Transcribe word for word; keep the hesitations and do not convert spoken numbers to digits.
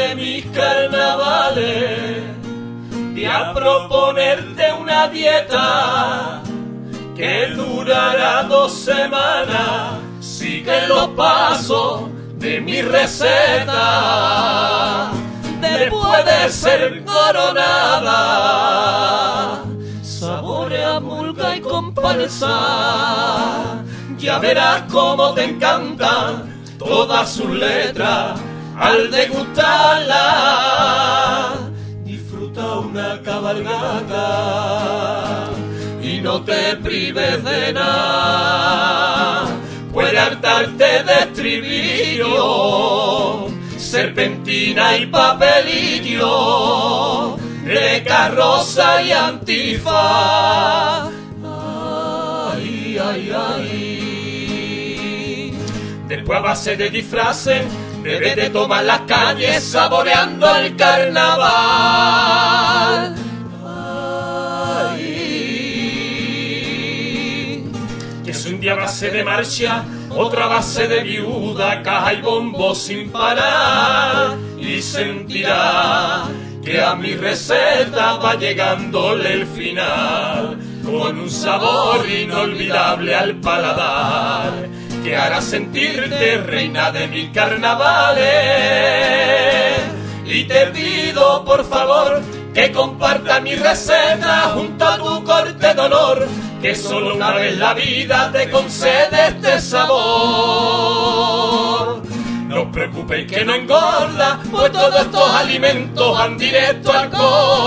de mis carnavales, voy a proponerte una dieta que durará dos semanas. Sigue los pasos de mi receta. Después de ser coronada, saborea mulga y comparsa. Ya verás cómo te encantan todas sus letras al degustarla. Disfruta una cabalgata y no te prives de nada. Puede hartarte de estribillo, serpentina y papelillo, de carroza y antifa. Ay, ay, ay. Después, a base de disfraces, debes de tomar las calles saboreando el carnaval. Que es un día base de marcha, otra base de viuda, caja y bombo sin parar. Y sentirá que a mi receta va llegándole el final, con un sabor inolvidable al paladar, que hará sentirte reina de mis carnavales. Y te pido por favor que comparta mi receta junto a tu corte de honor, que solo una vez la vida te concede este sabor. No os preocupéis que no engorda, pues todos estos alimentos van directo al corazón.